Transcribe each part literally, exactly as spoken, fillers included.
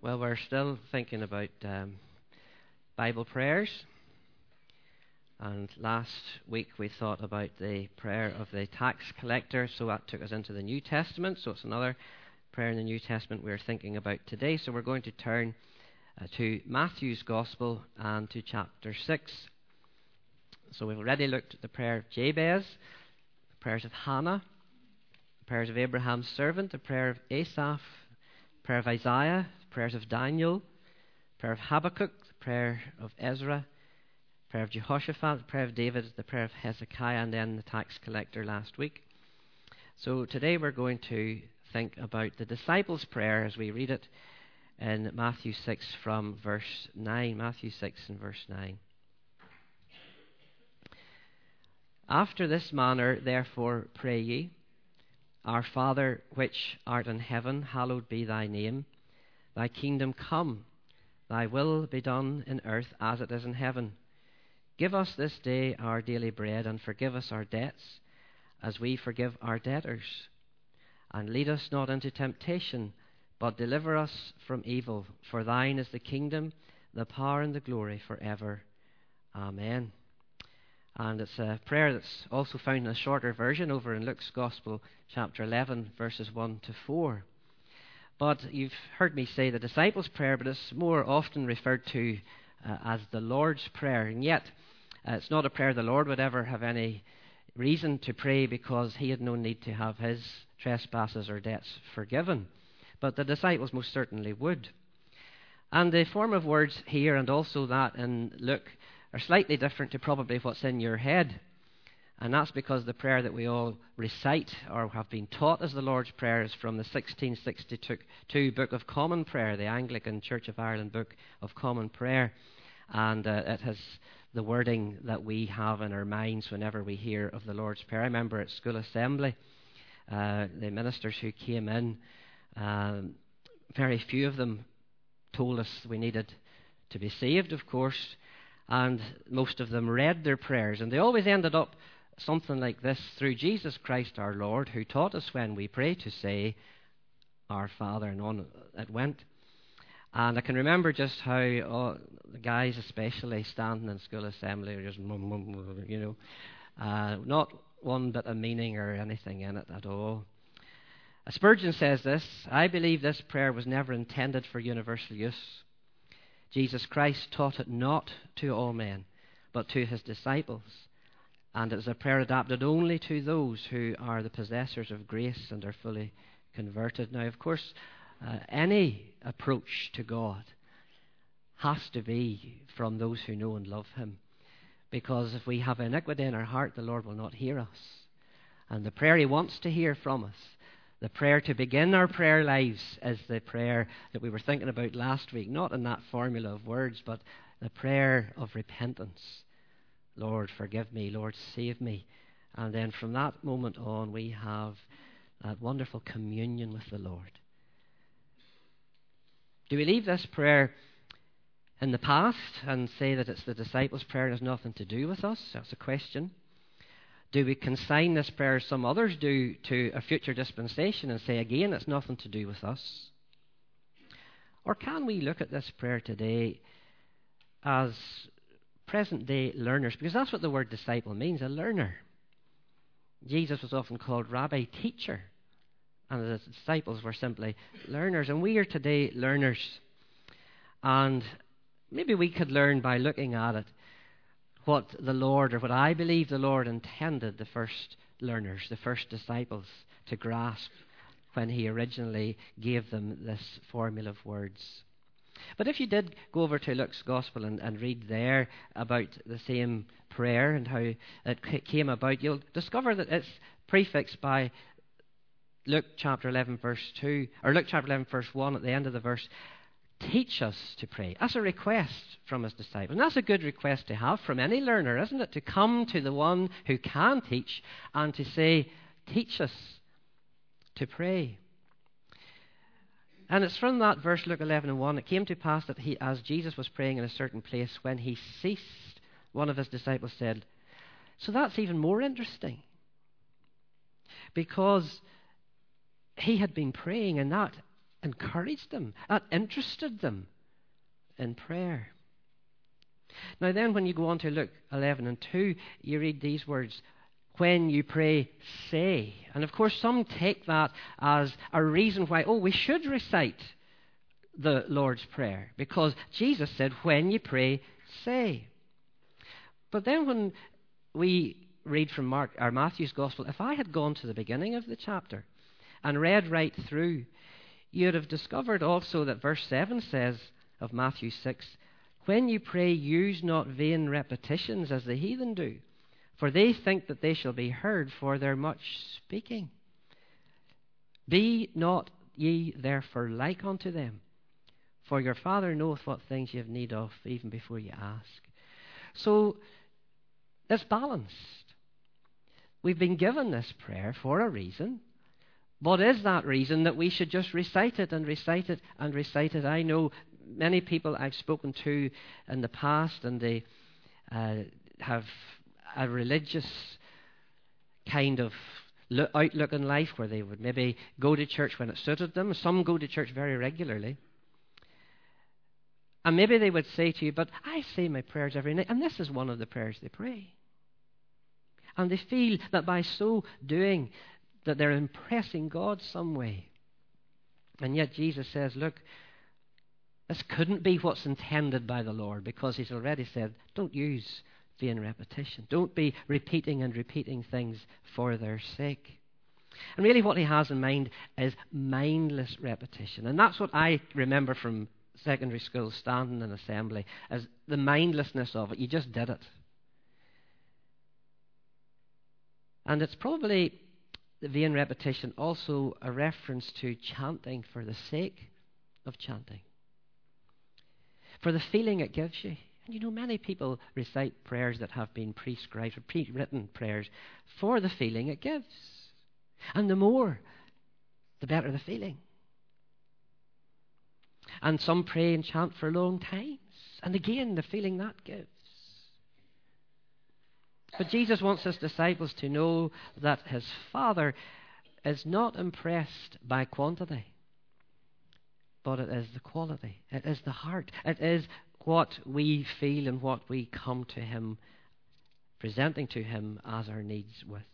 Well, we're still thinking about um, Bible prayers. And last week we thought about the prayer of the tax collector, so that took us into the New Testament. So it's another prayer in the New Testament we're thinking about today. So we're going to turn uh, to Matthew's Gospel and to chapter six. So we've already looked at the prayer of Jabez, the prayers of Hannah, the prayers of Abraham's servant, the prayer of Asaph, the prayer of Isaiah, the prayers of Daniel, the prayer of Habakkuk, the prayer of Ezra, the prayer of Jehoshaphat, the prayer of David, the prayer of Hezekiah, and then the tax collector last week. So today we're going to think about the disciples' prayer as we read it in Matthew six from verse nine. Matthew six and verse nine. After this manner, therefore, pray ye, Our Father, which art in heaven, hallowed be thy name. Thy kingdom come, thy will be done in earth as it is in heaven. Give us this day our daily bread, and forgive us our debts, as we forgive our debtors. And lead us not into temptation, but deliver us from evil. For thine is the kingdom, the power, and the glory forever. Amen. And it's a prayer that's also found in a shorter version over in Luke's Gospel, chapter eleven, verses one to four. But you've heard me say the disciples' prayer, but it's more often referred to uh, as the Lord's Prayer. And yet, uh, it's not a prayer the Lord would ever have any reason to pray, because he had no need to have his trespasses or debts forgiven. But the disciples most certainly would. And the form of words here and also that in Luke are slightly different to probably what's in your head. And that's because the prayer that we all recite or have been taught as the Lord's Prayer is from the sixteen sixty-two Book of Common Prayer, the Anglican Church of Ireland Book of Common Prayer. And uh, it has the wording that we have in our minds whenever we hear of the Lord's Prayer. I remember at school assembly, uh, the ministers who came in, um, very few of them told us we needed to be saved, of course, and most of them read their prayers, and they always ended up something like this: through Jesus Christ our Lord, who taught us when we pray to say, Our Father, and on it went. And I can remember just how oh, the guys, especially standing in school assembly, are just, you know, uh, not one bit of meaning or anything in it at all. Spurgeon says this: I believe this prayer was never intended for universal use. Jesus Christ taught it not to all men, but to his disciples. And it is a prayer adapted only to those who are the possessors of grace and are fully converted. Now, of course, uh, any approach to God has to be from those who know and love him. Because if we have iniquity in our heart, the Lord will not hear us. And the prayer he wants to hear from us, the prayer to begin our prayer lives, is the prayer that we were thinking about last week. Not in that formula of words, but the prayer of repentance. Lord, forgive me. Lord, save me. And then from that moment on, we have that wonderful communion with the Lord. Do we leave this prayer in the past and say that it's the disciples' prayer and has nothing to do with us? That's a question. Do we consign this prayer, as some others do, to a future dispensation and say, again, it's nothing to do with us? Or can we look at this prayer today as present-day learners? Because that's what the word disciple means, a learner. Jesus was often called rabbi, teacher, and the disciples were simply learners. And we are today learners. And maybe we could learn by looking at it what the Lord, or what I believe the Lord intended the first learners, the first disciples, to grasp when he originally gave them this formula of words. But if you did go over to Luke's Gospel and, and read there about the same prayer and how it came about, you'll discover that it's prefixed by Luke chapter eleven verse two, or Luke chapter eleven verse one at the end of the verse. Teach us to pray. That's a request from his disciples. And that's a good request to have from any learner, isn't it? To come to the one who can teach and to say, teach us to pray. And it's from that verse, Luke eleven and one, it came to pass that he, as Jesus was praying in a certain place, when he ceased, one of his disciples said, so that's even more interesting. Because he had been praying, and that encouraged them, that interested them in prayer. Now then, when you go on to Luke eleven and two, you read these words, when you pray, say. And of course, some take that as a reason why, oh, we should recite the Lord's Prayer, because Jesus said, when you pray, say. But then when we read from Mark or Matthew's Gospel, if I had gone to the beginning of the chapter and read right through, you'd have discovered also that verse seven says of Matthew six, when you pray, use not vain repetitions as the heathen do, for they think that they shall be heard for their much speaking. Be not ye therefore like unto them, for your Father knoweth what things ye have need of even before ye ask. So it's balanced. We've been given this prayer for a reason. What is that reason? That we should just recite it and recite it and recite it. I know many people I've spoken to in the past, and they uh, have a religious kind of lo- outlook in life where they would maybe go to church when it suited them. Some go to church very regularly. And maybe they would say to you, but I say my prayers every night, and this is one of the prayers they pray. And they feel that by so doing, that they're impressing God some way. And yet Jesus says, look, this couldn't be what's intended by the Lord, because he's already said, don't use vain repetition. Don't be repeating and repeating things for their sake. And really what he has in mind is mindless repetition. And that's what I remember from secondary school, standing in assembly, as the mindlessness of it. You just did it. And it's probably, the vain repetition, also a reference to chanting for the sake of chanting, for the feeling it gives you. And you know, many people recite prayers that have been prescribed or pre-written prayers for the feeling it gives. And the more, the better the feeling. And some pray and chant for long times. And again, the feeling that gives. But Jesus wants his disciples to know that his Father is not impressed by quantity, but it is the quality. It is the heart. It is what we feel and what we come to him, presenting to him as our needs with.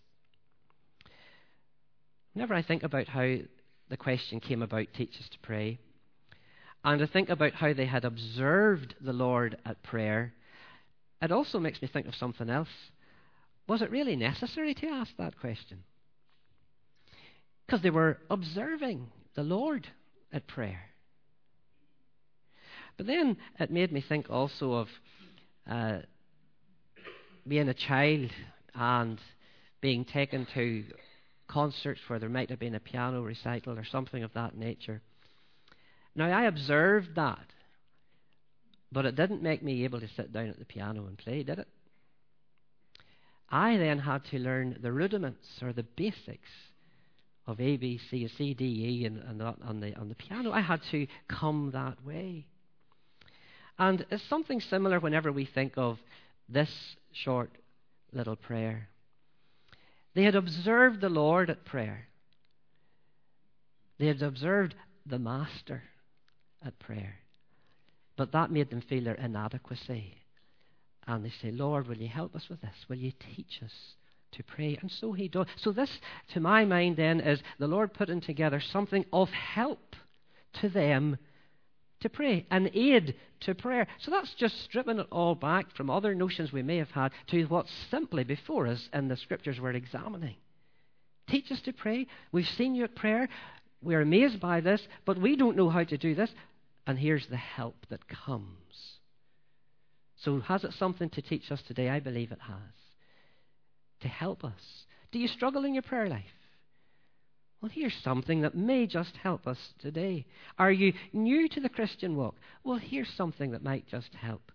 Whenever I think about how the question came about, teach us to pray, and I think about how they had observed the Lord at prayer, it also makes me think of something else. Was it really necessary to ask that question? Because they were observing the Lord at prayer. But then it made me think also of uh, being a child and being taken to concerts where there might have been a piano recital or something of that nature. Now, I observed that, but it didn't make me able to sit down at the piano and play, did it? I then had to learn the rudiments or the basics of A, B, C, C, D, E, and, and on the on the piano. I had to come that way. And it's something similar whenever we think of this short little prayer. They had observed the Lord at prayer. They had observed the Master at prayer. But that made them feel their inadequacy. And they say, Lord, will you help us with this? Will you teach us to pray? And so he does. So this, to my mind then, is the Lord putting together something of help to them to pray, an aid to prayer. So that's just stripping it all back from other notions we may have had to what's simply before us in the scriptures we're examining. Teach us to pray. We've seen you at prayer. We're amazed by this, but we don't know how to do this. And here's the help that comes. So has it something to teach us today? I believe it has. To help us. Do you struggle in your prayer life? Well, here's something that may just help us today. Are you new to the Christian walk? Well, here's something that might just help.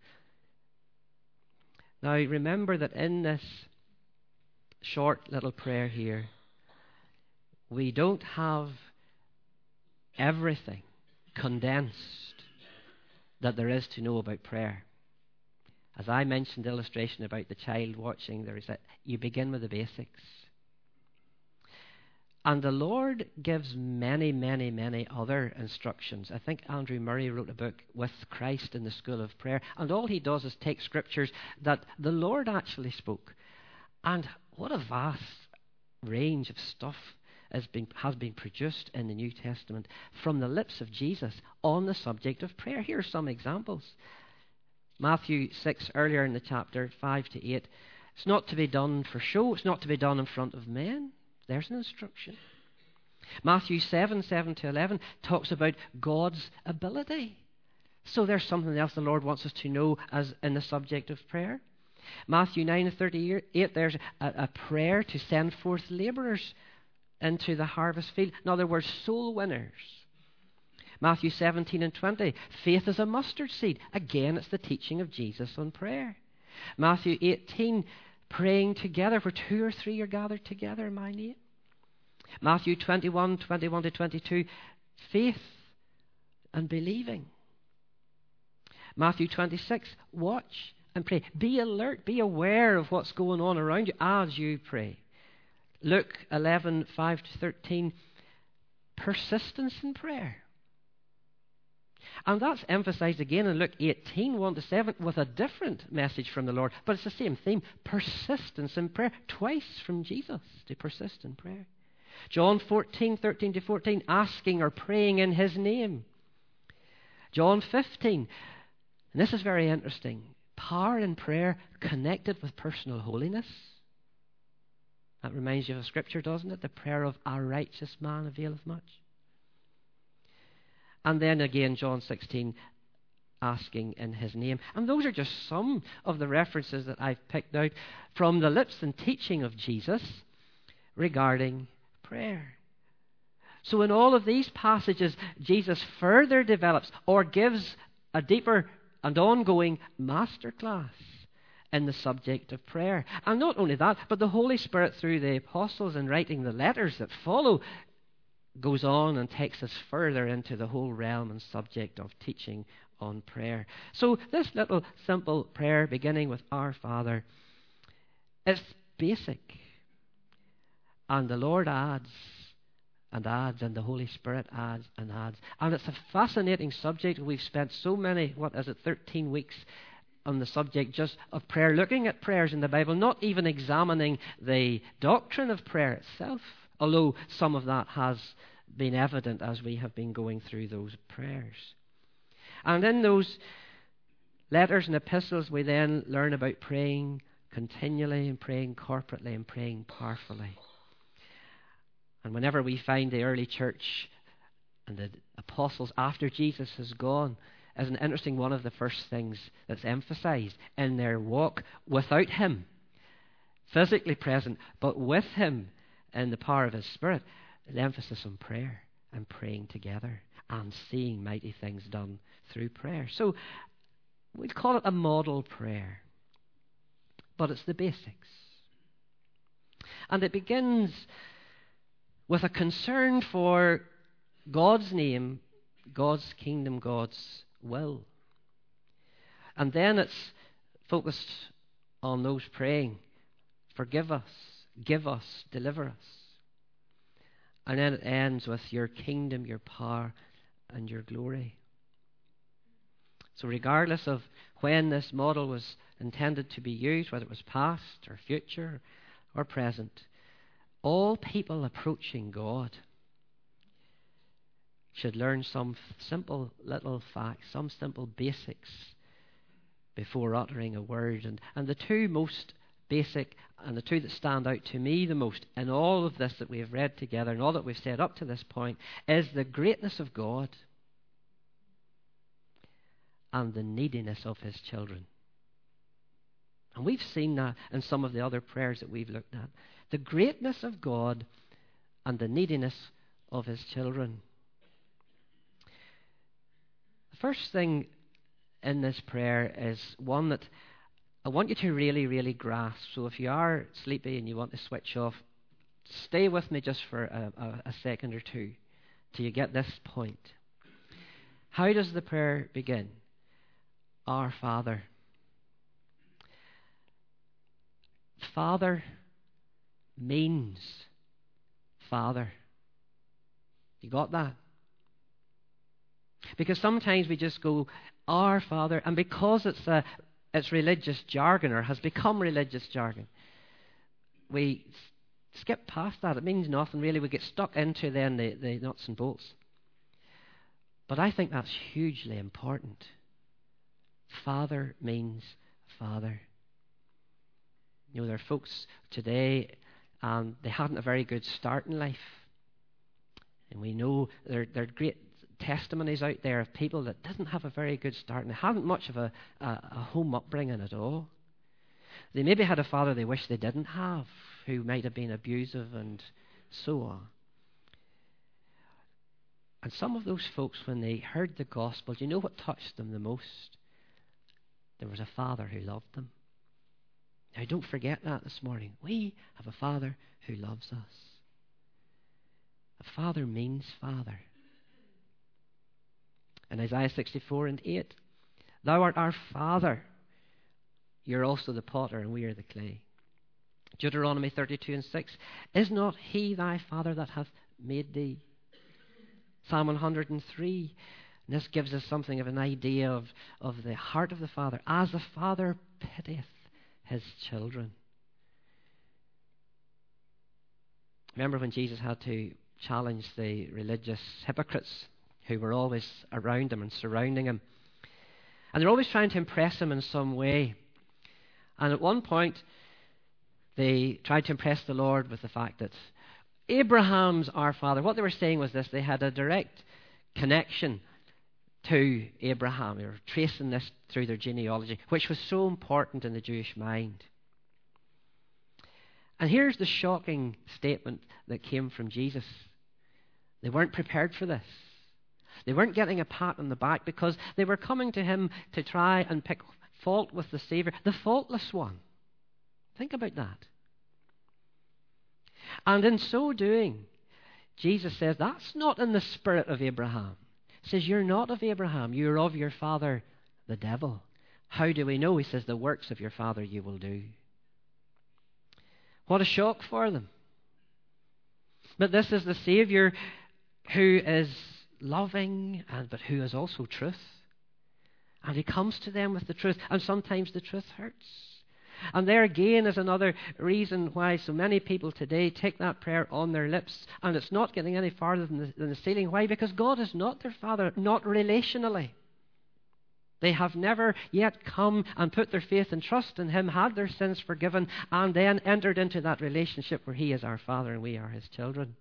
Now, remember that in this short little prayer here, we don't have everything condensed that there is to know about prayer. As I mentioned the illustration about the child watching, there is a, you begin with the basics. And the Lord gives many, many, many other instructions. I think Andrew Murray wrote a book, With Christ in the School of Prayer. And all he does is take scriptures that the Lord actually spoke. And what a vast range of stuff has been, has been produced in the New Testament from the lips of Jesus on the subject of prayer. Here are some examples. Matthew six, earlier in the chapter, five to eight. It's not to be done for show. It's not to be done in front of men. There's an instruction. Matthew seven, seven to eleven talks about God's ability. So there's something else the Lord wants us to know as in the subject of prayer. Matthew nine, thirty-eight, there's a, a prayer to send forth labourers into the harvest field. In other words, soul winners. Matthew seventeen and twenty, faith is a mustard seed. Again, it's the teaching of Jesus on prayer. Matthew eighteen, praying together, where two or three are gathered together in my name. Matthew twenty-one, twenty-one to twenty-two, faith and believing. Matthew twenty-six, watch and pray. Be alert, be aware of what's going on around you as you pray. Luke eleven, five to thirteen, persistence in prayer. And that's emphasized again in Luke eighteen, one to seven, with a different message from the Lord. But it's the same theme, persistence in prayer. Twice from Jesus to persist in prayer. John fourteen, thirteen to fourteen, asking or praying in His name. John fifteen, and this is very interesting, power in prayer connected with personal holiness. That reminds you of a scripture, doesn't it? The prayer of a righteous man availeth much. And then again, John sixteen, asking in His name. And those are just some of the references that I've picked out from the lips and teaching of Jesus regarding prayer. So in all of these passages, Jesus further develops or gives a deeper and ongoing masterclass in the subject of prayer. And not only that, but the Holy Spirit, through the apostles and writing the letters that follow, goes on and takes us further into the whole realm and subject of teaching on prayer. So this little simple prayer beginning with Our Father, it's basic. And the Lord adds and adds, and the Holy Spirit adds and adds. And it's a fascinating subject. We've spent so many, what is it, thirteen weeks on the subject just of prayer, looking at prayers in the Bible, not even examining the doctrine of prayer itself, although some of that has been evident as we have been going through those prayers. And in those letters and epistles, we then learn about praying continually and praying corporately and praying powerfully. And whenever we find the early church and the apostles after Jesus has gone, is an interesting one of the first things that's emphasized in their walk without Him, physically present, but with Him in the power of His Spirit, the emphasis on prayer and praying together and seeing mighty things done through prayer. So we'd call it a model prayer, but it's the basics. And it begins with a concern for God's name, God's kingdom, God's will. And then it's focused on those praying, forgive us, give us, deliver us. And then it ends with your kingdom, your power, and your glory. So regardless of when this model was intended to be used, whether it was past or future or present, all people approaching God should learn some simple little facts, some simple basics before uttering a word. And, and the two most basic and the two that stand out to me the most in all of this that we have read together and all that we've said up to this point is the greatness of God and the neediness of His children. And we've seen that in some of the other prayers that we've looked at. The greatness of God and the neediness of His children. The first thing in this prayer is one that I want you to really, really grasp. So if you are sleepy and you want to switch off, stay with me just for a, a, a second or two till you get this point. How does the prayer begin? Our Father. Father means Father. You got that? Because sometimes we just go, our Father, and because it's a it's religious jargon, or has become religious jargon, we skip past that. It means nothing really. We get stuck into then the, the nuts and bolts. But I think that's hugely important. Father means Father. You know, there are folks today, and they hadn't a very good start in life. And we know there, there are great testimonies out there of people that didn't have a very good start, and they hadn't much of a, a, a home upbringing at all. They maybe had a father they wish they didn't have, who might have been abusive and so on. And some of those folks, when they heard the gospel, do you know what touched them the most? There was a Father who loved them. Now, don't forget that this morning. We have a Father who loves us. A Father means Father. In Isaiah sixty-four and eight, Thou art our Father. You're also the potter, and we are the clay. Deuteronomy thirty-two and six, Is not He thy Father that hath made thee? Psalm one hundred and three, and this gives us something of an idea of, of the heart of the Father. As the Father pitieth His children. Remember when Jesus had to challenge the religious hypocrites who were always around Him and surrounding Him. And they're always trying to impress Him in some way. And at one point, they tried to impress the Lord with the fact that Abraham's our Father. What they were saying was this: they had a direct connection to Abraham. They were tracing this through their genealogy, which was so important in the Jewish mind. And here's the shocking statement that came from Jesus. They weren't prepared for this. They weren't getting a pat on the back, because they were coming to Him to try and pick fault with the Savior, the faultless one. Think about that. And in so doing, Jesus says, that's not in the spirit of Abraham. He says, you're not of Abraham. You're of your father, the devil. How do we know? He says, the works of your father you will do. What a shock for them. But this is the Savior who is loving, and but who is also truth. And He comes to them with the truth, and sometimes the truth hurts. And there again is another reason why so many people today take that prayer on their lips, and it's not getting any farther than the, than the ceiling. Why? Because God is not their Father, not relationally. They have never yet come and put their faith and trust in Him, had their sins forgiven, and then entered into that relationship where He is our Father and we are His children.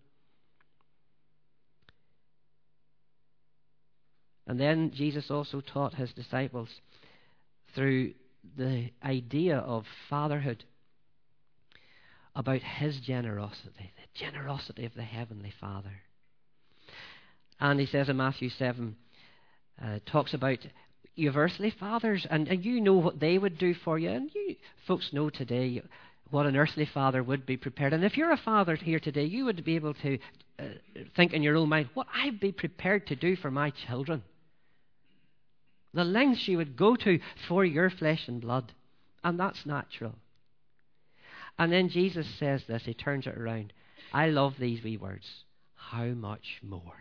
And then Jesus also taught His disciples through the idea of fatherhood about His generosity, the generosity of the Heavenly Father. And He says in Matthew seven, uh, talks about your earthly fathers, and, and you know what they would do for you, and you folks know today what an earthly father would be prepared. And if you're a father here today, you would be able to uh, think in your own mind, what I'd be prepared to do for my children. The lengths you would go to for your flesh and blood. And that's natural. And then Jesus says this, He turns it around. I love these wee words. How much more?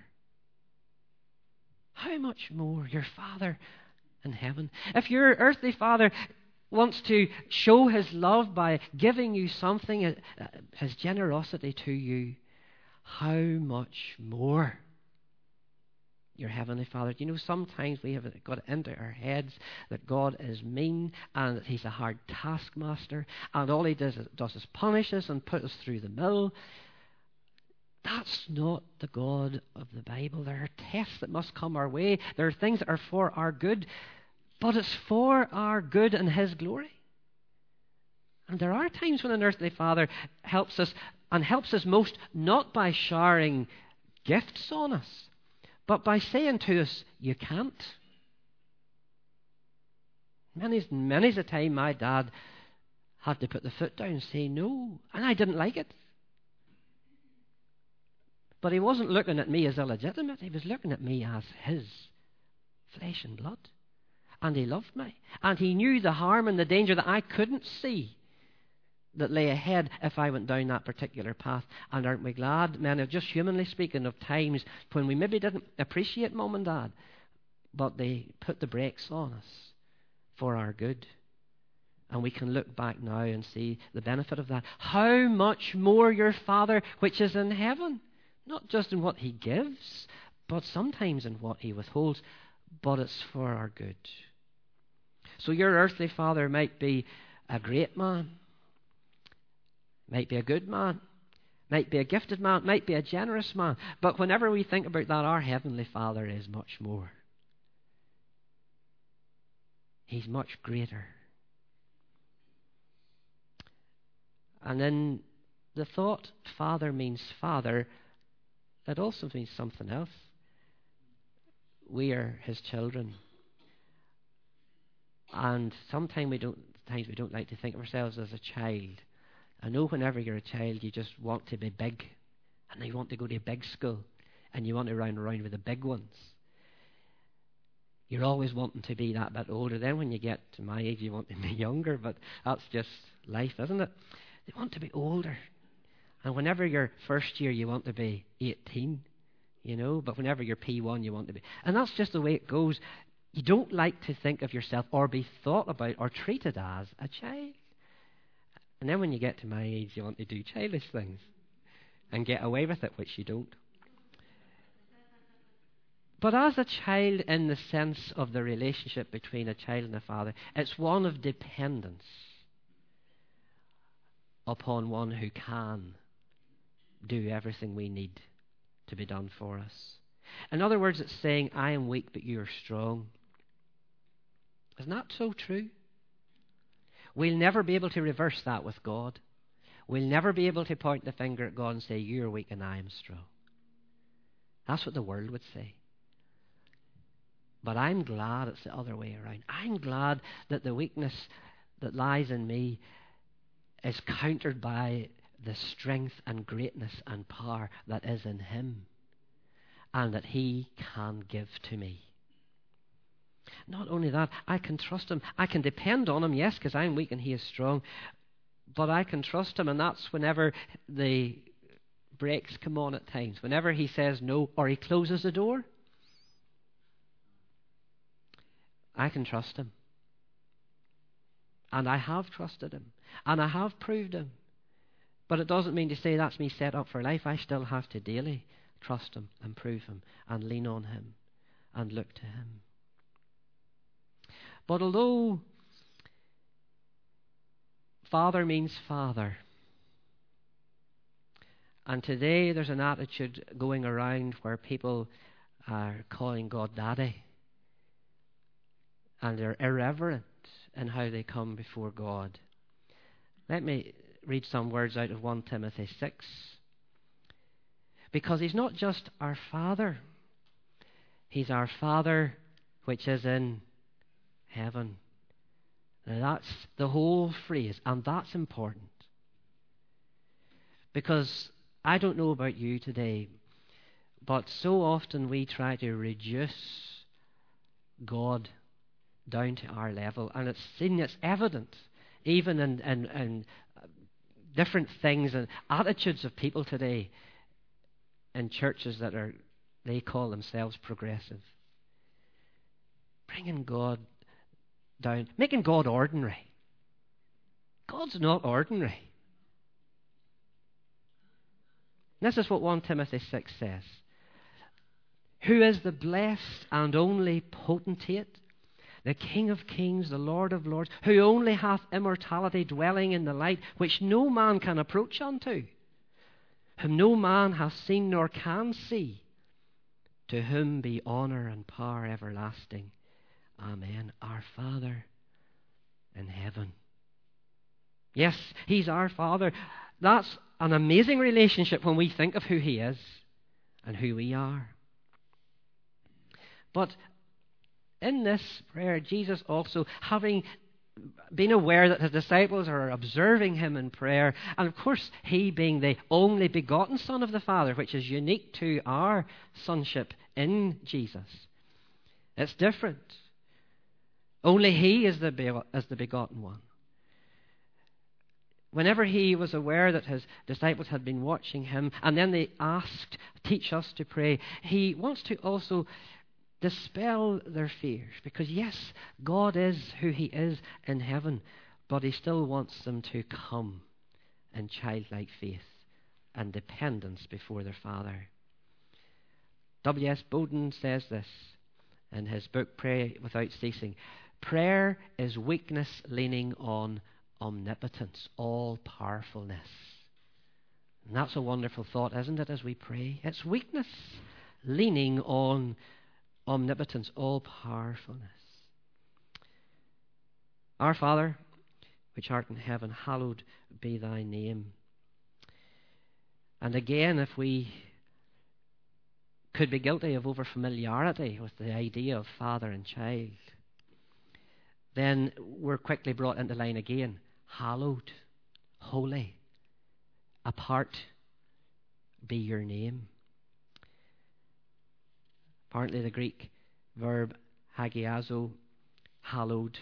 How much more? Your Father in heaven. If your earthly father wants to show His love by giving you something, uh, His generosity to you, how much more? Your Heavenly Father. Do you know, sometimes we have got it into our heads that God is mean and that He's a hard taskmaster, and all He does is, does is punish us and put us through the mill. That's not the God of the Bible. There are tests that must come our way. There are things that are for our good, but it's for our good and His glory. And there are times when an earthly Father helps us, and helps us most not by showering gifts on us, but by saying to us, you can't. Many's, many's a time my dad had to put the foot down and say no, and I didn't like it. But he wasn't looking at me as illegitimate. He was looking at me as his flesh and blood. And he loved me. And he knew the harm and the danger that I couldn't see that lay ahead if I went down that particular path. And aren't we glad, men, just humanly speaking, of times when we maybe didn't appreciate mum and dad, but they put the brakes on us for our good. And we can look back now and see the benefit of that. How much more your Father which is in heaven, not just in what he gives, but sometimes in what he withholds, but it's for our good. So your earthly father might be a great man, might be a good man, might be a gifted man, might be a generous man. But whenever we think about that, our heavenly Father is much more. He's much greater. And then the thought Father means Father, it also means something else. We are his children. And sometimes we don't, times we don't like to think of ourselves as a child. I know whenever you're a child, you just want to be big, and you want to go to a big school, and you want to run around with the big ones. You're always wanting to be that bit older. Then when you get to my age, you want to be younger, but that's just life, isn't it? They want to be older. And whenever you're first year, you want to be eighteen, you know, but whenever you're P one, you want to be. And that's just the way it goes. You don't like to think of yourself or be thought about or treated as a child. And then when you get to my age, you want to do childish things and get away with it, which you don't. But as a child, in the sense of the relationship between a child and a father, it's one of dependence upon one who can do everything we need to be done for us. In other words, it's saying, I am weak, but you are strong. Isn't that so true? We'll never be able to reverse that with God. We'll never be able to point the finger at God and say, you're weak and I am strong. That's what the world would say. But I'm glad it's the other way around. I'm glad that the weakness that lies in me is countered by the strength and greatness and power that is in him, and that he can give to me. Not only that, I can trust him. I can depend on him, yes, because I'm weak and he is strong. But I can trust him, and that's whenever the brakes come on at times. Whenever he says no, or he closes the door, I can trust him. And I have trusted him. And I have proved him. But it doesn't mean to say that's me set up for life. I still have to daily trust him and prove him and lean on him and look to him. But although Father means Father, and today there's an attitude going around where people are calling God Daddy, and they're irreverent in how they come before God. Let me read some words out of First Timothy six. Because he's not just our Father, he's our Father which is in heaven. Now that's the whole phrase, and that's important. Because I don't know about you today, but so often we try to reduce God down to our level, and it's seen, it's evident, even in, in, in different things and attitudes of people today in churches that are, they call themselves progressive. Bringing God down, making God ordinary. God's not ordinary. This is what First Timothy six says. Who is the blessed and only potentate, the King of kings, the Lord of lords, who only hath immortality, dwelling in the light, which no man can approach unto, whom no man hath seen nor can see, to whom be honour and power everlasting. Amen. Our Father in heaven. Yes, he's our Father. That's an amazing relationship when we think of who he is and who we are. But in this prayer, Jesus also, having been aware that his disciples are observing him in prayer, and of course he being the only begotten Son of the Father, which is unique to our sonship in Jesus. It's different. Only he is the, be- is the begotten one. whenever he was aware that his disciples had been watching him, and then they asked, teach us to pray, he wants to also dispel their fears. Because yes, God is who he is in heaven, but he still wants them to come in childlike faith and dependence before their Father. W S Bowden says this in his book, Pray Without Ceasing. Prayer is weakness leaning on omnipotence, all-powerfulness. And that's a wonderful thought, isn't it, as we pray? It's weakness leaning on omnipotence, all-powerfulness. Our Father, which art in heaven, hallowed be thy name. And again, if we could be guilty of over-familiarity with the idea of father and child, then we're quickly brought into line again. Hallowed, holy, apart be your name. Apparently the Greek verb hagiazo, hallowed,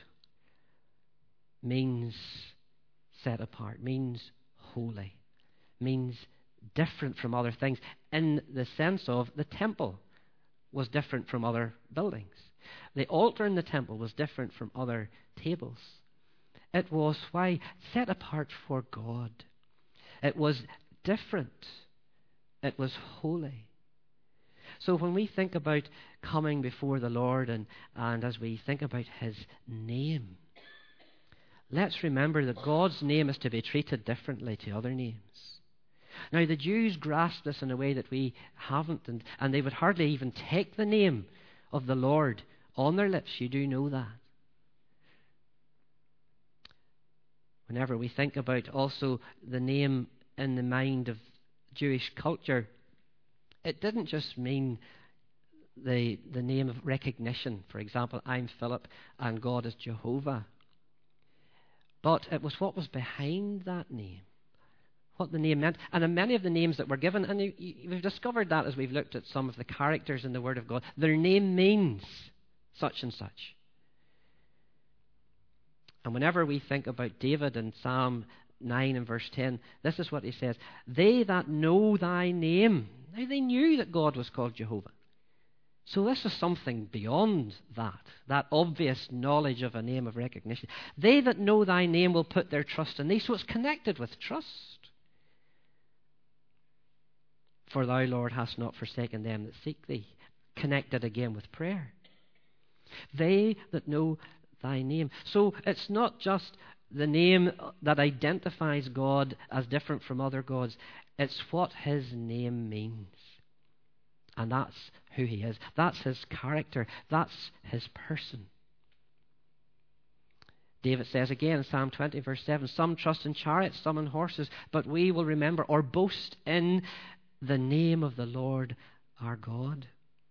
means set apart, means holy, means different from other things, in the sense of the temple was different from other buildings. The altar in the temple was different from other tables. It was, why, set apart for God. It was different. It was holy. So when we think about coming before the Lord, and, and as we think about his name, let's remember that God's name is to be treated differently to other names. Now, the Jews grasped this in a way that we haven't, and, and they would hardly even take the name of the Lord on their lips. You do know that. Whenever we think about also the name in the mind of Jewish culture, it didn't just mean the, the name of recognition. For example, I'm Philip and God is Jehovah. But it was what was behind that name, what the name meant. And in many of the names that were given, and you, you, we've discovered that as we've looked at some of the characters in the Word of God, their name means such and such. And whenever we think about David in Psalm nine and verse ten, this is what he says: they that know thy name. Now, they knew that God was called Jehovah. So this is something beyond that, that obvious knowledge of a name of recognition. They that know thy name will put their trust in thee. So it's connected with trust. For thou, Lord, hast not forsaken them that seek thee. Connected again with prayer. They that know thy name. So it's not just the name that identifies God as different from other gods. It's what his name means. And that's who he is. That's his character. That's his person. David says again in Psalm twenty, verse seven, some trust in chariots, some in horses, but we will remember or boast in the name of the Lord our God.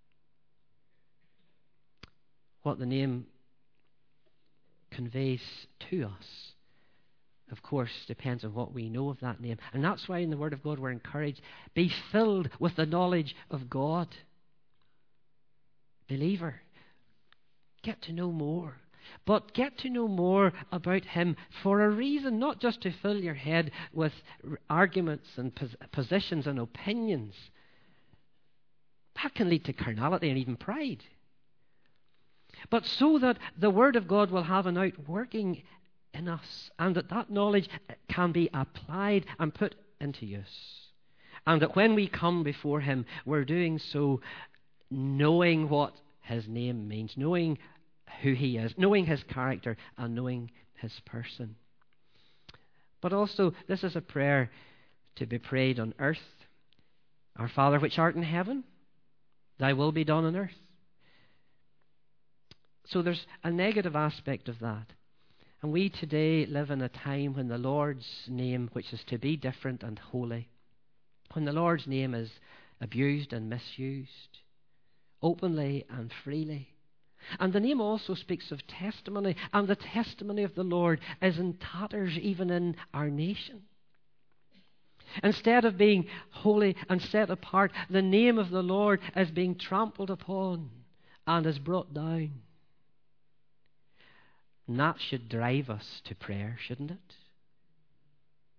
What the name conveys to us, of course, depends on what we know of that name. And that's why in the Word of God we're encouraged, be filled with the knowledge of God. Believer, get to know more. But get to know more about him for a reason, not just to fill your head with arguments and pos- positions and opinions. That can lead to carnality and even pride. But so that the Word of God will have an outworking in us, and that that knowledge can be applied and put into use. And that when we come before him, we're doing so knowing what his name means, knowing who he is, knowing his character, and knowing his person. But also, this is a prayer to be prayed on earth. Our Father which art in heaven, thy will be done on earth. So there's a negative aspect of that. And we today live in a time when the Lord's name, which is to be different and holy, when the Lord's name is abused and misused, openly and freely. And the name also speaks of testimony, and the testimony of the Lord is in tatters even in our nation. Instead of being holy and set apart, the name of the Lord is being trampled upon and is brought down. And that should drive us to prayer, shouldn't it?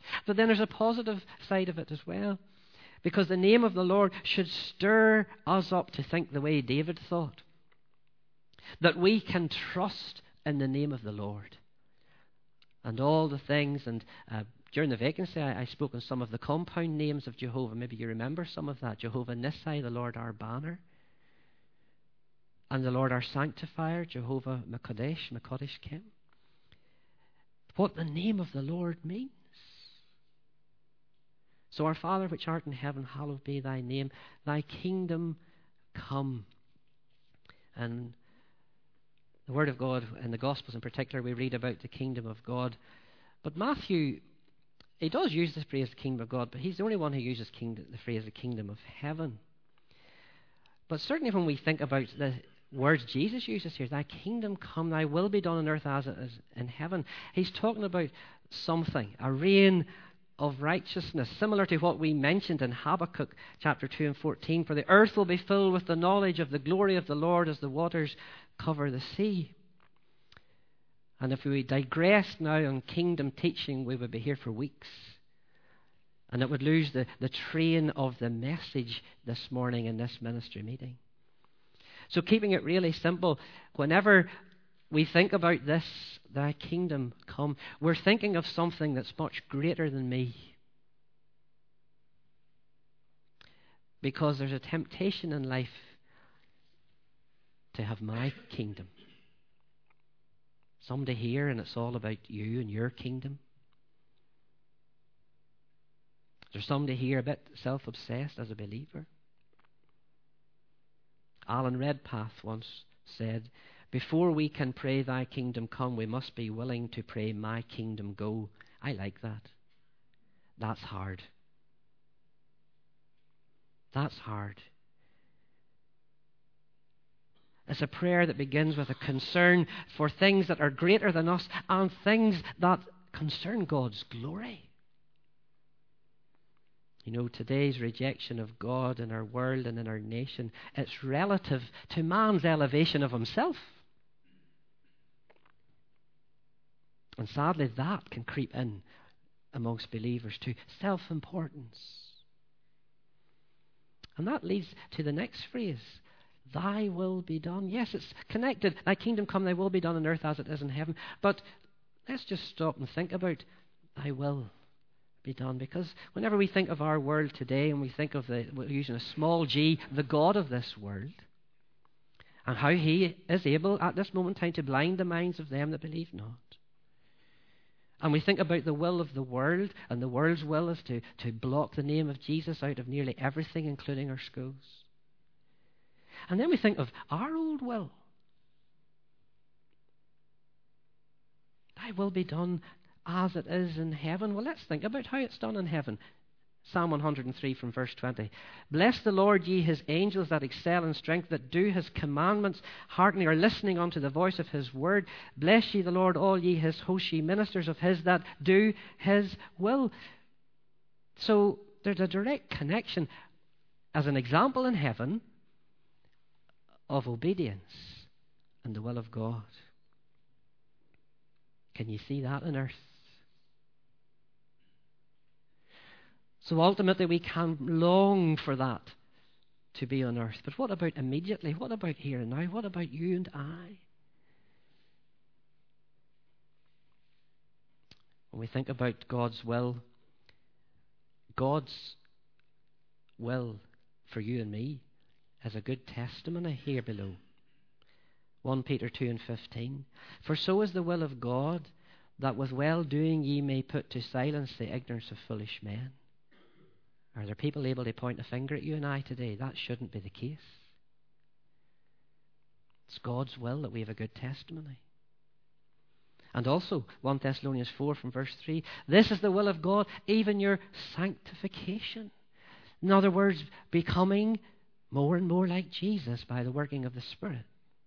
But then there's a positive side of it as well. Because the name of the Lord should stir us up to think the way David thought. That we can trust in the name of the Lord. And all the things, and uh, during the vacancy I, I spoke on some of the compound names of Jehovah. Maybe you remember some of that. Jehovah Nissi, the Lord our banner. And the Lord our sanctifier, Jehovah Mekadesh, Mekadesh Kim. What the name of the Lord means. So our Father which art in heaven, hallowed be thy name. Thy kingdom come. And the Word of God, in the Gospels in particular, we read about the kingdom of God. But Matthew, he does use the phrase kingdom of God, but he's the only one who uses kingdom, the phrase the kingdom of heaven. But certainly when we think about the words Jesus uses here, thy kingdom come, thy will be done on earth as it is in heaven, he's talking about something, a reign of righteousness, similar to what we mentioned in Habakkuk chapter two and fourteen. For the earth will be filled with the knowledge of the glory of the Lord as the waters cover the sea. And if we digressed now on kingdom teaching, we would be here for weeks. And it would lose the, the train of the message this morning in this ministry meeting. So keeping it really simple, whenever we think about this, thy kingdom come, we're thinking of something that's much greater than me. Because there's a temptation in life to have my kingdom. Somebody here and it's all about you and your kingdom. There's somebody here a bit self-obsessed as a believer. Alan Redpath once said, before we can pray thy kingdom come, we must be willing to pray my kingdom go. I like that. That's hard. That's hard. It's a prayer that begins with a concern for things that are greater than us and things that concern God's glory. You know, today's rejection of God in our world and in our nation, it's relative to man's elevation of himself. And sadly, that can creep in amongst believers too. Self-importance. And that leads to the next phrase. Thy will be done. Yes, it's connected. Thy kingdom come, thy will be done on earth as it is in heaven. But let's just stop and think about thy will be done. Because whenever we think of our world today and we think of the, we're using a small g, the God of this world, and how he is able at this moment in time to blind the minds of them that believe not. And we think about the will of the world, and the world's will is to, to block the name of Jesus out of nearly everything, including our schools. And then we think of our old will. Thy will be done as it is in heaven. Well, let's think about how it's done in heaven. Psalm one hundred three from verse twenty. Bless the Lord, ye his angels that excel in strength, that do his commandments, hearkening or listening unto the voice of his word. Bless ye the Lord, all ye his hosts, ye ministers of his that do his will. So there's a direct connection, as an example in heaven, of obedience and the will of God. Can you see that on earth? So ultimately we can long for that to be on earth. But what about immediately? What about here and now? What about you and I? When we think about God's will, God's will for you and me is a good testimony here below. First Peter two and fifteen. For so is the will of God, that with well-doing ye may put to silence the ignorance of foolish men. Are there people able to point a finger at you and I today? That shouldn't be the case. It's God's will that we have a good testimony. And also, First Thessalonians four from verse three, this is the will of God, even your sanctification. In other words, becoming more and more like Jesus by the working of the Spirit.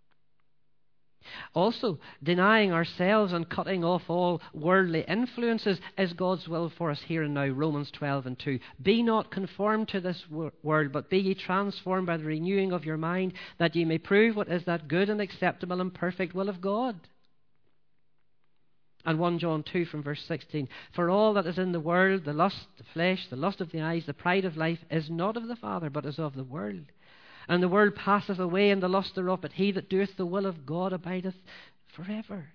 Also, denying ourselves and cutting off all worldly influences is God's will for us here and now. Romans twelve and two. Be not conformed to this wor- world, but be ye transformed by the renewing of your mind, that ye may prove what is that good and acceptable and perfect will of God. And First John two from verse sixteen, for all that is in the world, the lust of the flesh, the lust of the eyes, the pride of life, is not of the Father, but is of the world. And the world passeth away, and the lust thereof, but he that doeth the will of God abideth forever.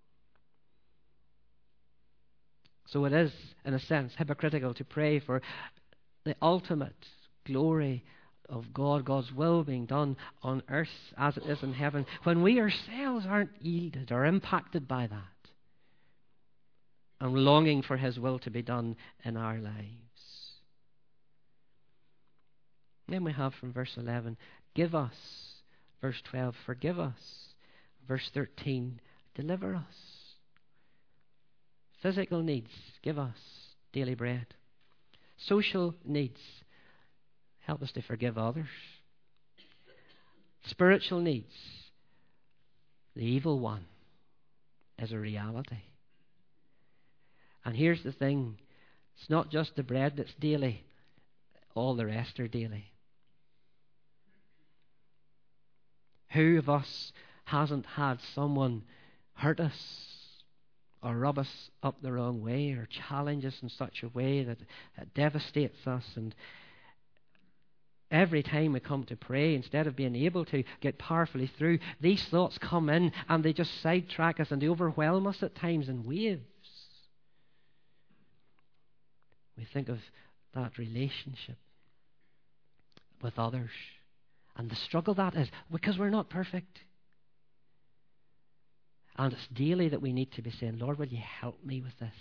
So it is, in a sense, hypocritical to pray for the ultimate glory of God, God's will being done on earth as it is in heaven, when we ourselves aren't yielded or impacted by that and longing for his will to be done in our lives. Then we have from verse eleven, give us. Verse twelve, forgive us. Verse thirteen, deliver us. Physical needs, give us daily bread. Social needs, help us to forgive others. Spiritual needs, the evil one is a reality. And here's the thing, it's not just the bread that's daily, all the rest are daily. Who of us hasn't had someone hurt us or rub us up the wrong way or challenge us in such a way that it devastates us? And every time we come to pray, instead of being able to get powerfully through, these thoughts come in and they just sidetrack us and they overwhelm us at times in waves. We think of that relationship with others and the struggle that is, because we're not perfect. And it's daily that we need to be saying, Lord, will you help me with this?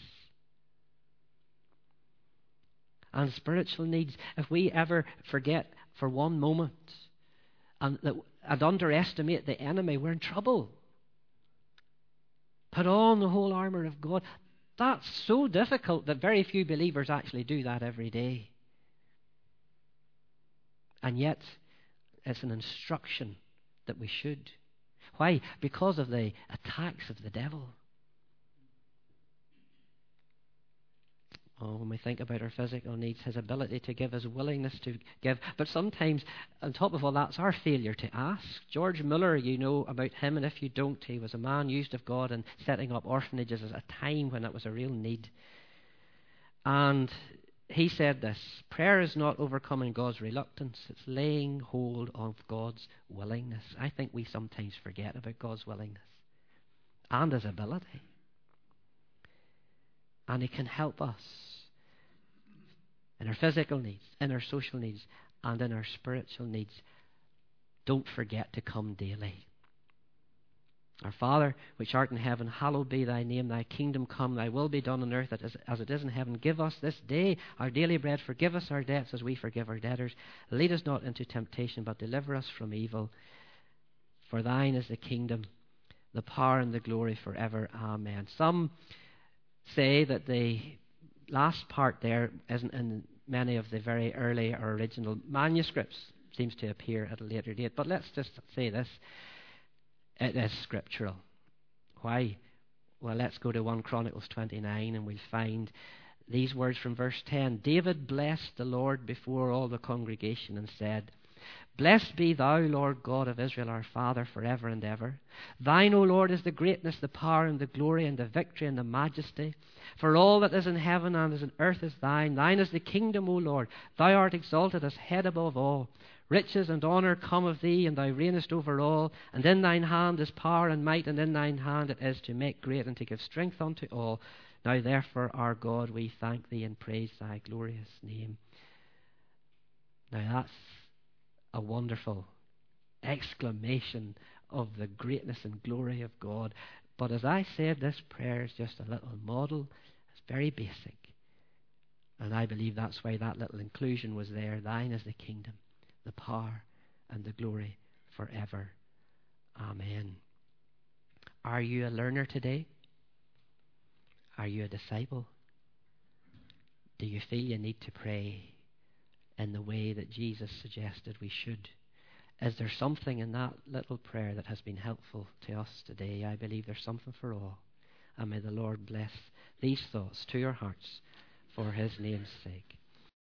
And spiritual needs, if we ever forget for one moment and, that, and underestimate the enemy, we're in trouble. Put on the whole armour of God. That's so difficult that very few believers actually do that every day. And yet, it's an instruction that we should. Why? Because of the attacks of the devil. Oh, when we think about our physical needs, his ability to give, his willingness to give. But sometimes, on top of all that, it's our failure to ask. George Muller, you know about him, and if you don't, he was a man used of God in setting up orphanages at a time when it was a real need. And he said this, prayer is not overcoming God's reluctance, it's laying hold of God's willingness. I think we sometimes forget about God's willingness and his ability. And he can help us in our physical needs, in our social needs, and in our spiritual needs. Don't forget to come daily. Our Father, which art in heaven, hallowed be thy name. Thy kingdom come, thy will be done on earth as it is in heaven. Give us this day our daily bread. Forgive us our debts as we forgive our debtors. Lead us not into temptation, but deliver us from evil. For thine is the kingdom, the power, and the glory forever. Amen. Some say that the last part there isn't in many of the very early or original manuscripts. It seems to appear at a later date. But let's just say this. It is scriptural. Why? Well, let's go to First Chronicles twenty-nine and we'll find these words from verse ten. David blessed the Lord before all the congregation and said, Blessed be thou, Lord God of Israel, our Father, forever and ever. Thine, O Lord, is the greatness, the power, and the glory, and the victory, and the majesty. For all that is in heaven and is in earth is thine. Thine is the kingdom, O Lord. Thou art exalted as head above all. Riches and honour come of thee, and thou reignest over all. And in thine hand is power and might, and in thine hand it is to make great and to give strength unto all. Now therefore, our God, we thank thee and praise thy glorious name. Now that's a wonderful exclamation of the greatness and glory of God. But as I said, this prayer is just a little model. It's very basic. And I believe that's why that little inclusion was there. Thine is the kingdom, the power, and the glory forever. Amen. Are you a learner today? Are you a disciple? Do you feel you need to pray in the way that Jesus suggested we should? Is there something in that little prayer that has been helpful to us today? I believe there's something for all. And may the Lord bless these thoughts to your hearts for his name's sake.